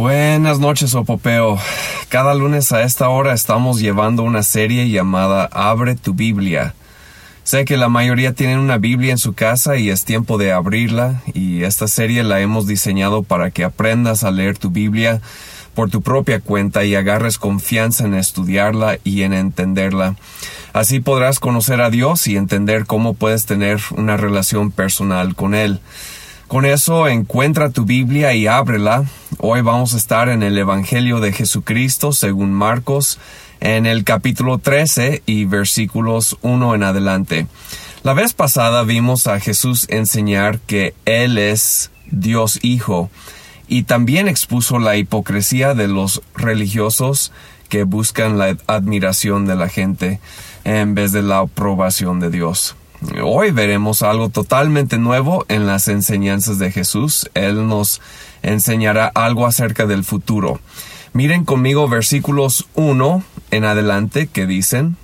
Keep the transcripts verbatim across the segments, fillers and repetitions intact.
Buenas noches, Opopeo. Cada lunes a esta hora estamos llevando una serie llamada Abre tu Biblia. Sé que la mayoría tienen una Biblia en su casa y es tiempo de abrirla, y esta serie la hemos diseñado para que aprendas a leer tu Biblia por tu propia cuenta y agarres confianza en estudiarla y en entenderla. Así podrás conocer a Dios y entender cómo puedes tener una relación personal con Él. Con eso, encuentra tu Biblia y ábrela. Hoy vamos a estar en el Evangelio de Jesucristo según Marcos, en el capítulo trece y versículos uno en adelante. La vez pasada vimos a Jesús enseñar que Él es Dios Hijo, y también expuso la hipocresía de los religiosos que buscan la admiración de la gente en vez de la aprobación de Dios. Hoy veremos algo totalmente nuevo en las enseñanzas de Jesús. Él nos enseñará algo acerca del futuro. Miren conmigo versículos uno en adelante que dicen: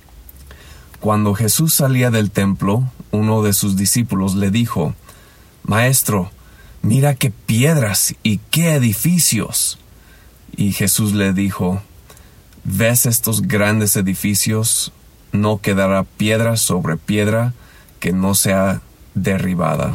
Cuando Jesús salía del templo, uno de sus discípulos le dijo: Maestro, mira qué piedras y qué edificios. Y Jesús le dijo: ¿Ves estos grandes edificios? No quedará piedra sobre piedra que no sea derribada.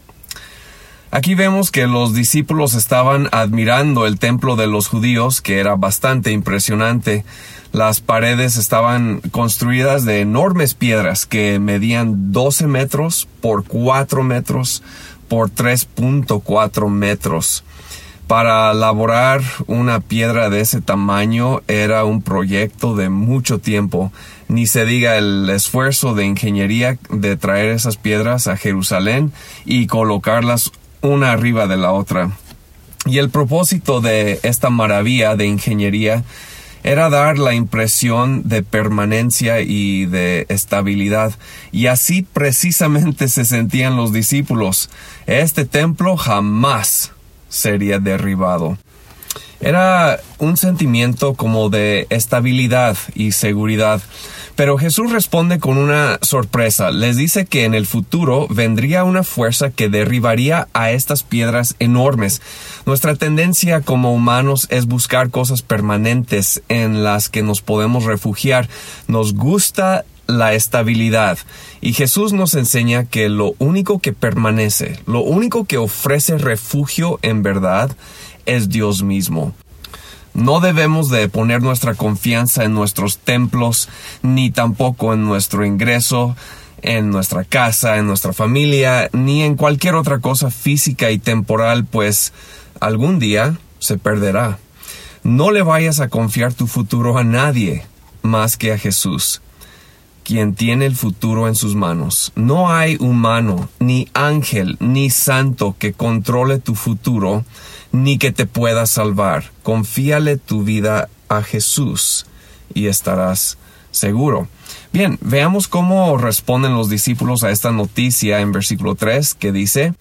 Aquí vemos que los discípulos estaban admirando el templo de los judíos, que era bastante impresionante. Las paredes estaban construidas de enormes piedras que medían doce metros por cuatro metros por tres punto cuatro metros. Para elaborar una piedra de ese tamaño era un proyecto de mucho tiempo. Ni se diga el esfuerzo de ingeniería de traer esas piedras a Jerusalén y colocarlas una arriba de la otra. Y el propósito de esta maravilla de ingeniería era dar la impresión de permanencia y de estabilidad. Y así precisamente se sentían los discípulos. Este templo jamás sería derribado. Era un sentimiento como de estabilidad y seguridad. Pero Jesús responde con una sorpresa. Les dice que en el futuro vendría una fuerza que derribaría a estas piedras enormes. Nuestra tendencia como humanos es buscar cosas permanentes en las que nos podemos refugiar. Nos gusta la estabilidad. Y Jesús nos enseña que lo único que permanece, lo único que ofrece refugio en verdad, es Dios mismo. No debemos de poner nuestra confianza en nuestros templos, ni tampoco en nuestro ingreso, en nuestra casa, en nuestra familia, ni en cualquier otra cosa física y temporal, pues algún día se perderá. No le vayas a confiar tu futuro a nadie más que a Jesús, quien tiene el futuro en sus manos. No hay humano, ni ángel, ni santo que controle tu futuro, ni que te pueda salvar. Confíale tu vida a Jesús y estarás seguro. Bien, veamos cómo responden los discípulos a esta noticia en versículo tres, que dice: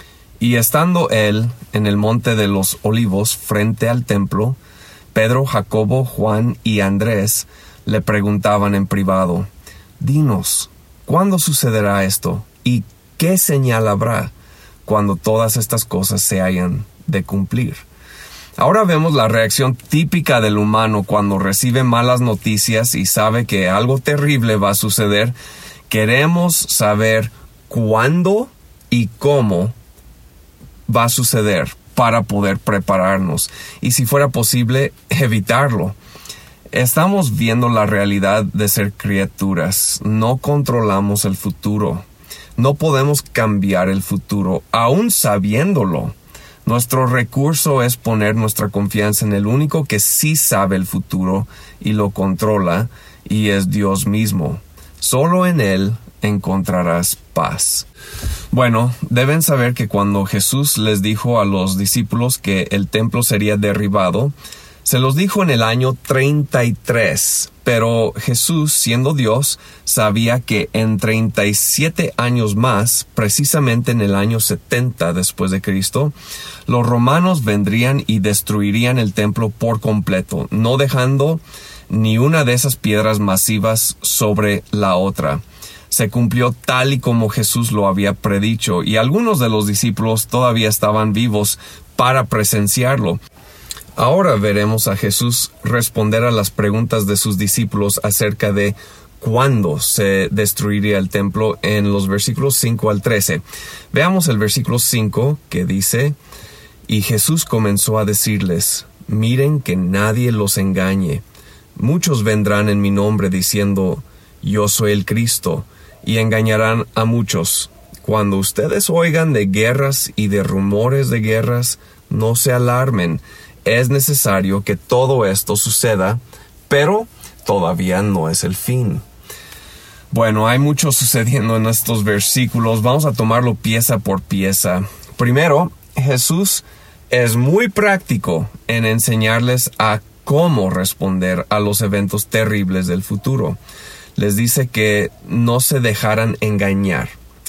Y estando él en el monte de los olivos frente al templo, Pedro, Jacobo, Juan y Andrés le preguntaban en privado: Dinos, ¿cuándo sucederá esto? ¿Y qué señal habrá cuando todas estas cosas se hayan de cumplir? Ahora vemos la reacción típica del humano cuando recibe malas noticias y sabe que algo terrible va a suceder. Queremos saber cuándo y cómo va a suceder para poder prepararnos y, si fuera posible, evitarlo. Estamos viendo la realidad de ser criaturas. No controlamos el futuro. No podemos cambiar el futuro, aún sabiéndolo. Nuestro recurso es poner nuestra confianza en el único que sí sabe el futuro y lo controla, y es Dios mismo. Solo en Él encontrarás paz. Bueno, deben saber que cuando Jesús les dijo a los discípulos que el templo sería derribado, se los dijo en el año treinta y tres, pero Jesús, siendo Dios, sabía que en treinta y siete años más, precisamente en el año setenta después de Cristo, los romanos vendrían y destruirían el templo por completo, no dejando ni una de esas piedras masivas sobre la otra. Se cumplió tal y como Jesús lo había predicho, y algunos de los discípulos todavía estaban vivos para presenciarlo. Ahora veremos a Jesús responder a las preguntas de sus discípulos acerca de cuándo se destruiría el templo en los versículos cinco al trece. Veamos el versículo cinco que dice: Y Jesús comenzó a decirles: Miren que nadie los engañe. Muchos vendrán en mi nombre diciendo: Yo soy el Cristo, y engañarán a muchos. Cuando ustedes oigan de guerras y de rumores de guerras, no se alarmen. Es necesario que todo esto suceda, pero todavía no es el fin. Bueno, hay mucho sucediendo en estos versículos. Vamos a tomarlo pieza por pieza. Primero, Jesús es muy práctico en enseñarles a cómo responder a los eventos terribles del futuro. Les dice que no se dejaran engañar.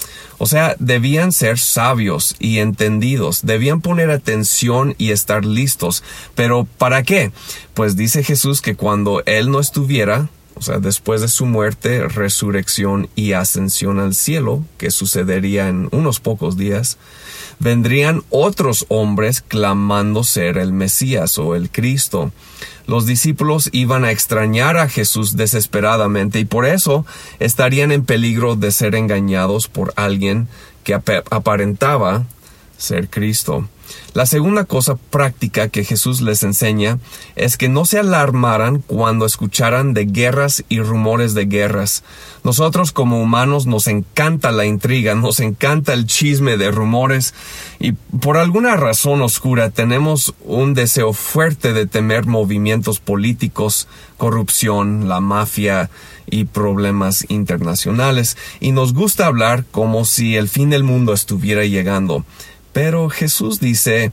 O sea, debían ser sabios y entendidos, debían poner atención y estar listos. ¿Pero para qué? Pues dice Jesús que cuando Él no estuviera, o sea, después de su muerte, resurrección y ascensión al cielo, que sucedería en unos pocos días, vendrían otros hombres clamando ser el Mesías o el Cristo. Los discípulos iban a extrañar a Jesús desesperadamente y por eso estarían en peligro de ser engañados por alguien que ap- aparentaba ser Cristo. La segunda cosa práctica que Jesús les enseña es que no se alarmaran cuando escucharan de guerras y rumores de guerras. Nosotros como humanos nos encanta la intriga, nos encanta el chisme de rumores y por alguna razón oscura tenemos un deseo fuerte de temer movimientos políticos, corrupción, la mafia y problemas internacionales y nos gusta hablar como si el fin del mundo estuviera llegando. Pero Jesús dice: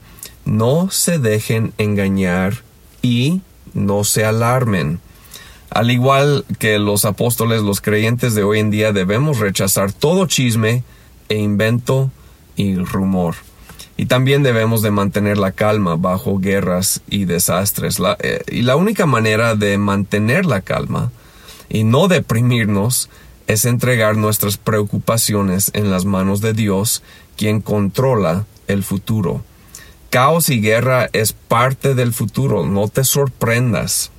no se dejen engañar y no se alarmen. Al igual que los apóstoles, los creyentes de hoy en día debemos rechazar todo chisme e invento y rumor. Y también debemos de mantener la calma bajo guerras y desastres. La, eh, y la única manera de mantener la calma y no deprimirnos es entregar nuestras preocupaciones en las manos de Dios, quien controla el futuro. Caos y guerra es parte del futuro, no te sorprendas.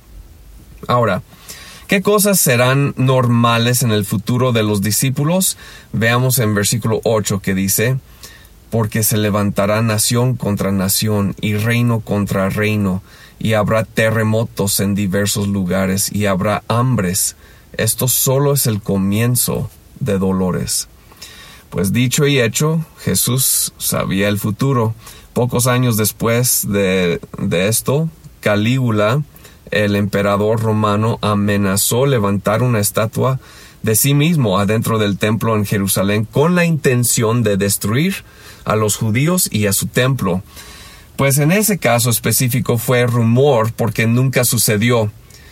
Ahora, ¿qué cosas serán normales en el futuro de los discípulos? Veamos en versículo ocho que dice: Porque se levantará nación contra nación y reino contra reino, y habrá terremotos en diversos lugares y habrá hambres. Esto solo es el comienzo de dolores. Pues dicho y hecho, Jesús sabía el futuro. Pocos años después de, de esto, Calígula, el emperador romano, amenazó levantar una estatua de sí mismo adentro del templo en Jerusalén con la intención de destruir a los judíos y a su templo. Pues en ese caso específico fue rumor porque nunca sucedió.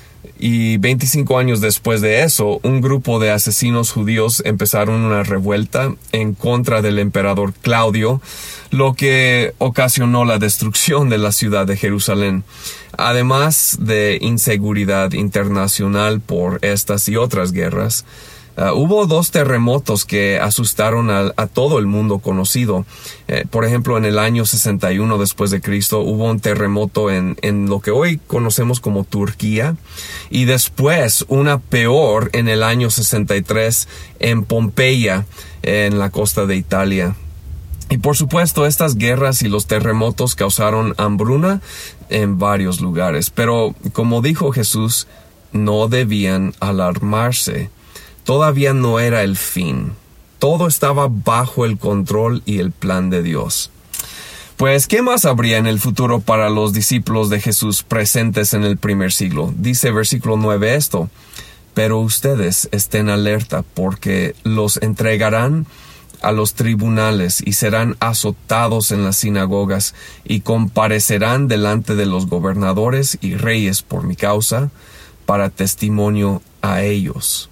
Y veinticinco años después de eso, un grupo de asesinos judíos empezaron una revuelta en contra del emperador Claudio, lo que ocasionó la destrucción de la ciudad de Jerusalén. Además de inseguridad internacional por estas y otras guerras, Uh, hubo dos terremotos que asustaron a, a todo el mundo conocido. Eh, por ejemplo, en el año sesenta y uno después de Cristo hubo un terremoto en, en lo que hoy conocemos como Turquía y después una peor en el año sesenta y tres en Pompeya, en la costa de Italia. Y por supuesto, estas guerras y los terremotos causaron hambruna en varios lugares. Pero como dijo Jesús, no debían alarmarse. Todavía no era el fin. Todo estaba bajo el control y el plan de Dios. Pues, ¿qué más habría en el futuro para los discípulos de Jesús presentes en el primer siglo? Dice versículo nueve esto: Pero ustedes estén alerta, porque los entregarán a los tribunales y serán azotados en las sinagogas y comparecerán delante de los gobernadores y reyes por mi causa, para testimonio a ellos.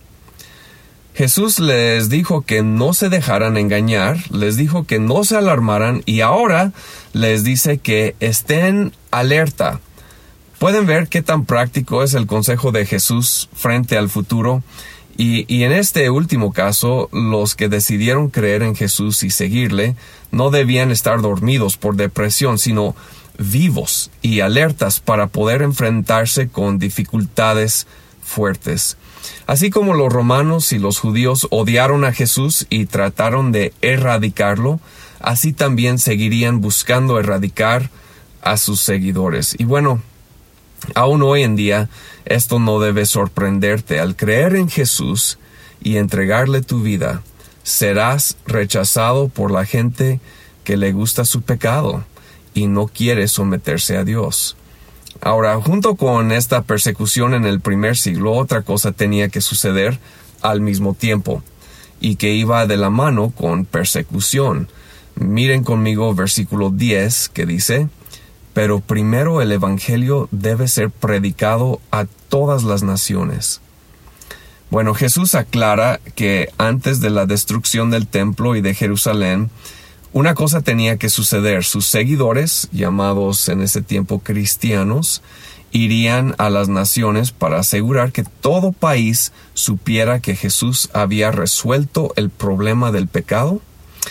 Jesús les dijo que no se dejaran engañar, les dijo que no se alarmaran y ahora les dice que estén alerta. ¿Pueden ver qué tan práctico es el consejo de Jesús frente al futuro? Y, y en este último caso, los que decidieron creer en Jesús y seguirle no debían estar dormidos por depresión, sino vivos y alertas para poder enfrentarse con dificultades fuertes. Así como los romanos y los judíos odiaron a Jesús y trataron de erradicarlo, así también seguirían buscando erradicar a sus seguidores. Y bueno, aún hoy en día, esto no debe sorprenderte. Al creer en Jesús y entregarle tu vida, serás rechazado por la gente que le gusta su pecado y no quiere someterse a Dios. Ahora, junto con esta persecución en el primer siglo, otra cosa tenía que suceder al mismo tiempo, y que iba de la mano con persecución. Miren conmigo versículo diez, que dice: pero primero el evangelio debe ser predicado a todas las naciones. Bueno, Jesús aclara que antes de la destrucción del templo y de Jerusalén, una cosa tenía que suceder. Sus seguidores, llamados en ese tiempo cristianos, irían a las naciones para asegurar que todo país supiera que Jesús había resuelto el problema del pecado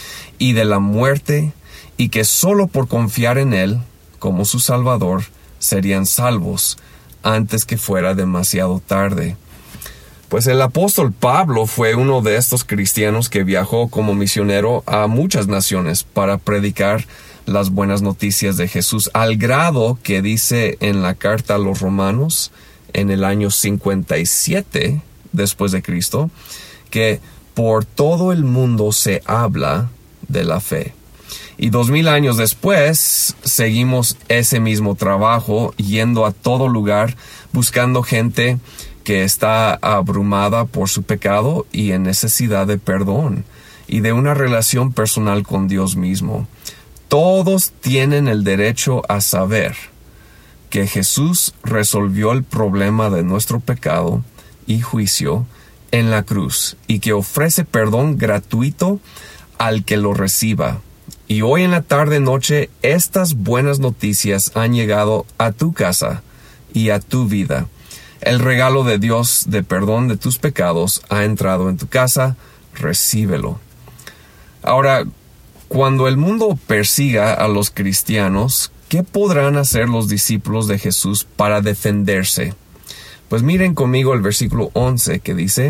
y de la muerte, y que solo por confiar en Él como su Salvador serían salvos antes que fuera demasiado tarde. Pues el apóstol Pablo fue uno de estos cristianos que viajó como misionero a muchas naciones para predicar las buenas noticias de Jesús, al grado que dice en la carta a los Romanos, en el año cincuenta y siete después de Cristo, que por todo el mundo se habla de la fe. Y dos mil años después, seguimos ese mismo trabajo, yendo a todo lugar, buscando gente que está abrumada por su pecado y en necesidad de perdón y de una relación personal con Dios mismo. Todos tienen el derecho a saber que Jesús resolvió el problema de nuestro pecado y juicio en la cruz, y que ofrece perdón gratuito al que lo reciba. Y hoy en la tarde noche, estas buenas noticias han llegado a tu casa y a tu vida. El regalo de Dios de perdón de tus pecados ha entrado en tu casa. Recíbelo. Ahora, cuando el mundo persiga a los cristianos, ¿qué podrán hacer los discípulos de Jesús para defenderse? Pues miren conmigo el versículo once, que dice: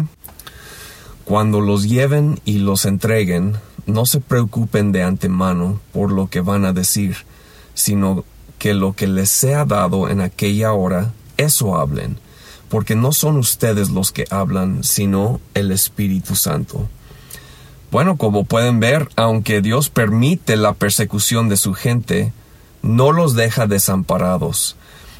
cuando los lleven y los entreguen, no se preocupen de antemano por lo que van a decir, sino que lo que les sea dado en aquella hora, eso hablen, porque no son ustedes los que hablan, sino el Espíritu Santo. Bueno, como pueden ver, aunque Dios permite la persecución de su gente, no los deja desamparados.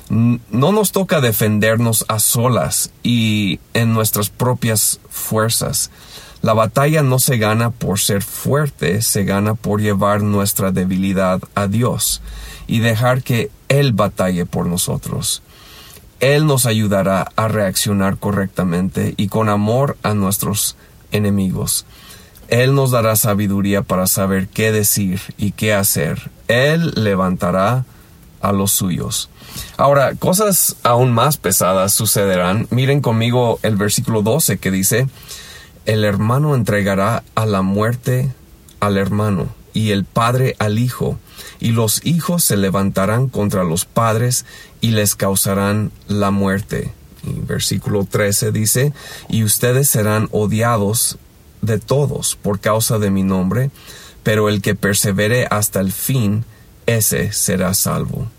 No nos toca defendernos a solas y en nuestras propias fuerzas. La batalla no se gana por ser fuerte, se gana por llevar nuestra debilidad a Dios y dejar que Él batalle por nosotros. Él nos ayudará a reaccionar correctamente y con amor a nuestros enemigos. Él nos dará sabiduría para saber qué decir y qué hacer. Él levantará a los suyos. Ahora, cosas aún más pesadas sucederán. Miren conmigo el versículo doce, que dice: el hermano entregará a la muerte al hermano, y el padre al hijo, y los hijos se levantarán contra los padres y les causarán la muerte. Y versículo trece dice: y ustedes serán odiados de todos por causa de mi nombre, pero el que persevere hasta el fin, ese será salvo.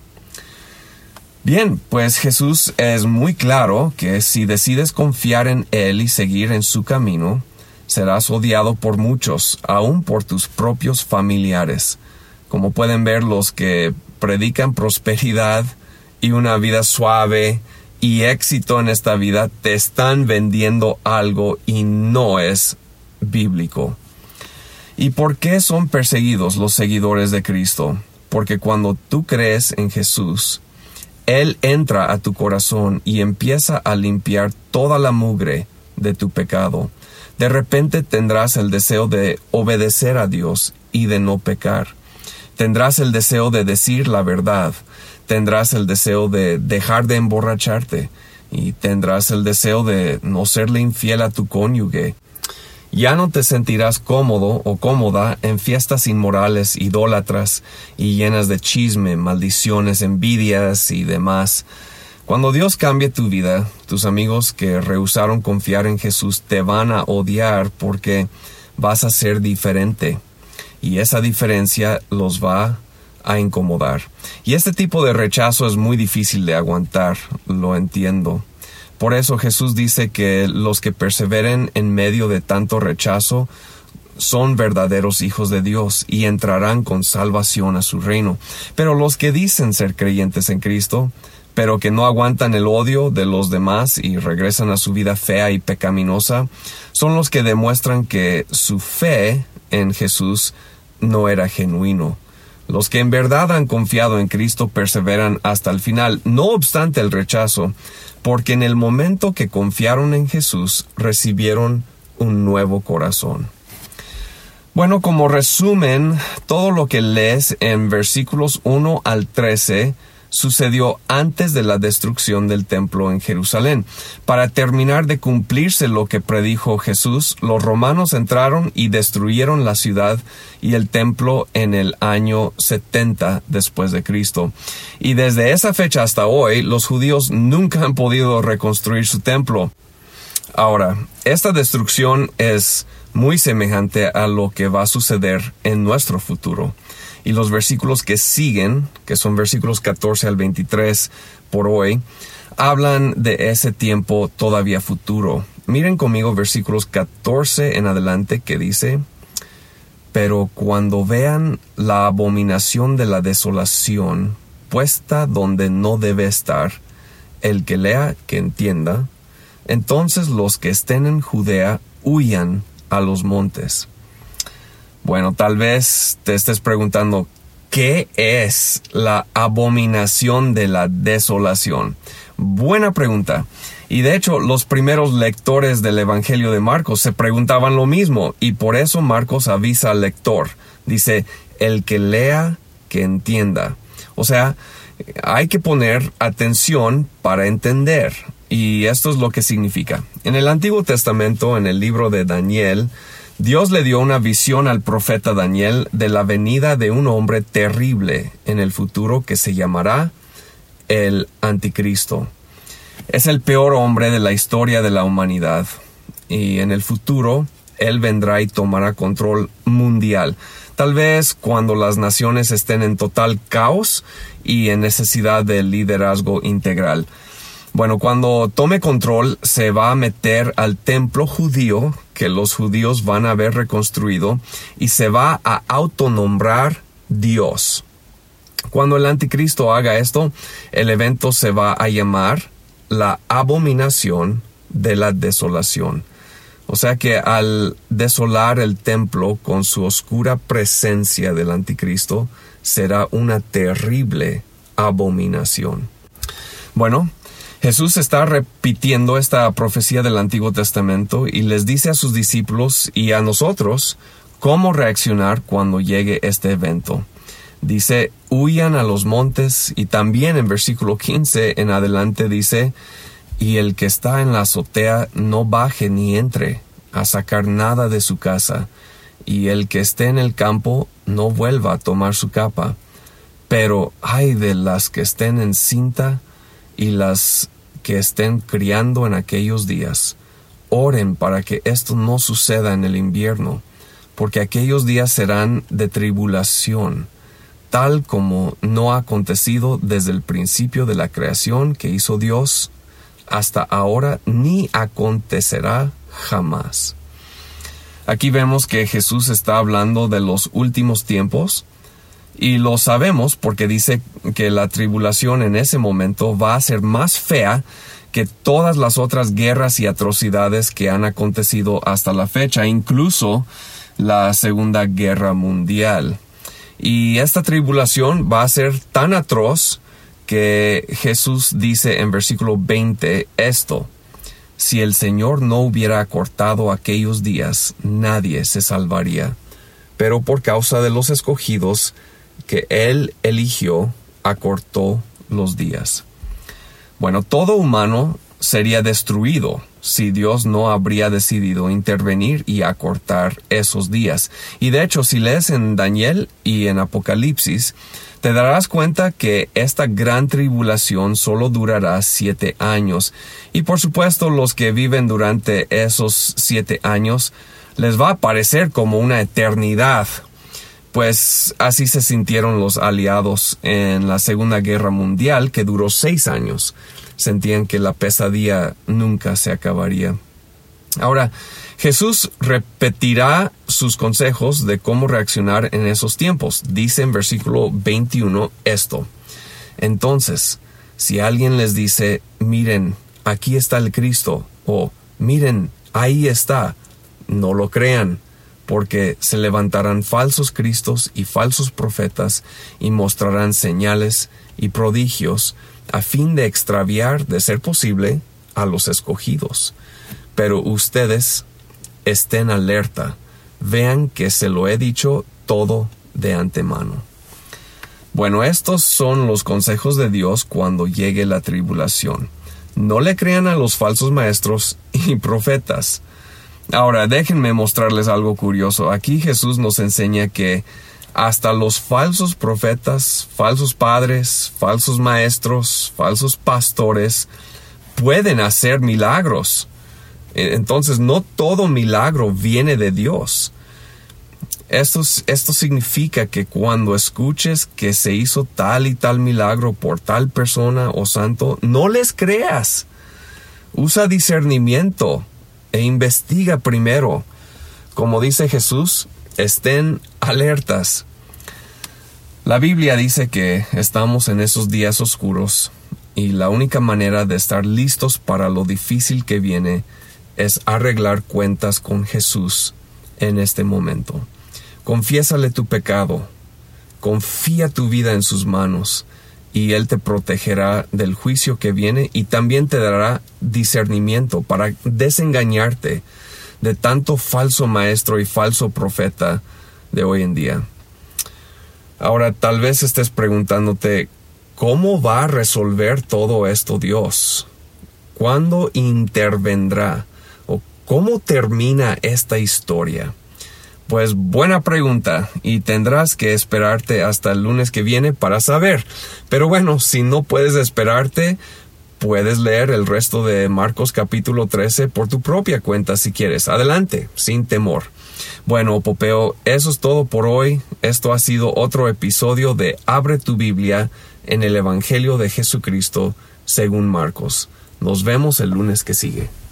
Bien, pues Jesús es muy claro que si decides confiar en Él y seguir en su camino, serás odiado por muchos, aun por tus propios familiares. Como pueden ver, los que predican prosperidad y una vida suave y éxito en esta vida te están vendiendo algo y no es bíblico. ¿Y por qué son perseguidos los seguidores de Cristo? Porque cuando tú crees en Jesús, Él entra a tu corazón y empieza a limpiar toda la mugre de tu pecado. De repente tendrás el deseo de obedecer a Dios y de no pecar. Tendrás el deseo de decir la verdad. Tendrás el deseo de dejar de emborracharte. Y tendrás el deseo de no serle infiel a tu cónyuge. Ya no te sentirás cómodo o cómoda en fiestas inmorales, idólatras y llenas de chisme, maldiciones, envidias y demás. Cuando Dios cambie tu vida, tus amigos que rehusaron confiar en Jesús te van a odiar porque vas a ser diferente. Y esa diferencia los va a incomodar. Y este tipo de rechazo es muy difícil de aguantar, lo entiendo. Por eso Jesús dice que los que perseveren en medio de tanto rechazo son verdaderos hijos de Dios y entrarán con salvación a su reino. Pero los que dicen ser creyentes en Cristo, pero que no aguantan el odio de los demás y regresan a su vida fea y pecaminosa, son los que demuestran que su fe en Jesús no era genuino. Los que en verdad han confiado en Cristo perseveran hasta el final, no obstante el rechazo, porque en el momento que confiaron en Jesús, recibieron un nuevo corazón. Bueno, como resumen, todo lo que lees en versículos uno al trece sucedió antes de la destrucción del templo en Jerusalén. Para terminar de cumplirse lo que predijo Jesús, los romanos entraron y destruyeron la ciudad y el templo en el año setenta después de Cristo. Y desde esa fecha hasta hoy, los judíos nunca han podido reconstruir su templo. Ahora, esta destrucción es muy semejante a lo que va a suceder en nuestro futuro. Y los versículos que siguen, que son versículos catorce al veintitrés por hoy, hablan de ese tiempo todavía futuro. Miren conmigo versículos catorce en adelante que dice: pero cuando vean la abominación de la desolación puesta donde no debe estar, el que lea que entienda, entonces los que estén en Judea huyan a los montes. Bueno, tal vez te estés preguntando, ¿qué es la abominación de la desolación? Buena pregunta. Y de hecho, los primeros lectores del Evangelio de Marcos se preguntaban lo mismo, y por eso Marcos avisa al lector. Dice, el que lea, que entienda. O sea, hay que poner atención para entender. Y esto es lo que significa. En el Antiguo Testamento, en el libro de Daniel, Dios le dio una visión al profeta Daniel de la venida de un hombre terrible en el futuro que se llamará el Anticristo. Es el peor hombre de la historia de la humanidad, y en el futuro él vendrá y tomará control mundial. Tal vez cuando las naciones estén en total caos y en necesidad de liderazgo integral. Bueno, cuando tome control, se va a meter al templo judío que los judíos van a haber reconstruido y se va a autonombrar Dios. Cuando el anticristo haga esto, el evento se va a llamar la abominación de la desolación. O sea que al desolar el templo con su oscura presencia del anticristo, será una terrible abominación. Bueno, Jesús está repitiendo esta profecía del Antiguo Testamento y les dice a sus discípulos y a nosotros cómo reaccionar cuando llegue este evento. Dice, huyan a los montes, y también en versículo quince en adelante dice, y el que está en la azotea no baje ni entre a sacar nada de su casa, y el que esté en el campo no vuelva a tomar su capa. Pero ay de las que estén en cinta y las que estén criando en aquellos días. Oren para que esto no suceda en el invierno, porque aquellos días serán de tribulación, tal como no ha acontecido desde el principio de la creación que hizo Dios hasta ahora, ni acontecerá jamás. Aquí vemos que Jesús está hablando de los últimos tiempos, y lo sabemos porque dice que la tribulación en ese momento va a ser más fea que todas las otras guerras y atrocidades que han acontecido hasta la fecha, incluso la Segunda Guerra Mundial. Y esta tribulación va a ser tan atroz que Jesús dice en versículo veinte esto: si el Señor no hubiera acortado aquellos días, nadie se salvaría. Pero por causa de los escogidos que Él eligió, acortó los días. Bueno, todo humano sería destruido si Dios no habría decidido intervenir y acortar esos días. Y de hecho, si lees en Daniel y en Apocalipsis, te darás cuenta que esta gran tribulación solo durará siete años. Y por supuesto, los que viven durante esos siete años les va a parecer como una eternidad. Pues así se sintieron los aliados en la Segunda Guerra Mundial, que duró seis años. Sentían que la pesadilla nunca se acabaría. Ahora, Jesús repetirá sus consejos de cómo reaccionar en esos tiempos. Dice en versículo veintiuno esto: entonces, si alguien les dice, miren, aquí está el Cristo, o miren, ahí está, no lo crean, porque se levantarán falsos cristos y falsos profetas y mostrarán señales y prodigios a fin de extraviar, de ser posible, a los escogidos. Pero ustedes estén alerta, vean que se lo he dicho todo de antemano. Bueno, estos son los consejos de Dios cuando llegue la tribulación. No le crean a los falsos maestros y profetas. Ahora, déjenme mostrarles algo curioso. Aquí Jesús nos enseña que hasta los falsos profetas, falsos padres, falsos maestros, falsos pastores pueden hacer milagros. Entonces, no todo milagro viene de Dios. Esto, esto significa que cuando escuches que se hizo tal y tal milagro por tal persona o santo, no les creas. Usa discernimiento e investiga primero. Como dice Jesús, estén alertas. La Biblia dice que estamos en esos días oscuros y la única manera de estar listos para lo difícil que viene es arreglar cuentas con Jesús en este momento. Confiésale tu pecado, confía tu vida en sus manos y Él te protegerá del juicio que viene y también te dará discernimiento para desengañarte de tanto falso maestro y falso profeta de hoy en día. Ahora, tal vez estés preguntándote, ¿cómo va a resolver todo esto Dios? ¿Cuándo intervendrá? ¿O cómo termina esta historia? Pues buena pregunta, y tendrás que esperarte hasta el lunes que viene para saber. Pero bueno, si no puedes esperarte, puedes leer el resto de Marcos capítulo trece por tu propia cuenta si quieres. Adelante, sin temor. Bueno, Popeo, eso es todo por hoy. Esto ha sido otro episodio de Abre tu Biblia en el Evangelio de Jesucristo según Marcos. Nos vemos el lunes que sigue.